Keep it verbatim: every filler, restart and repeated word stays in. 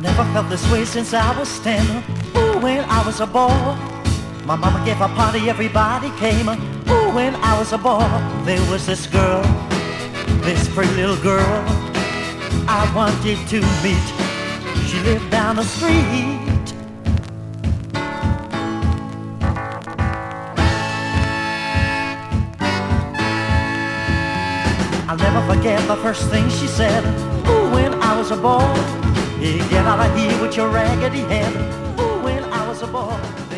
Never felt this way since I was ten. Ooh, when I was a boy. My mama gave a party, everybody came. Ooh, when I was a boy. There was this girl, this pretty little girl I wanted to meet. She lived down the street. I'll never forget the first thing she said. Ooh, when I was a boy. Hey, get out of here with your raggedy head. Ooh, when I was a boy.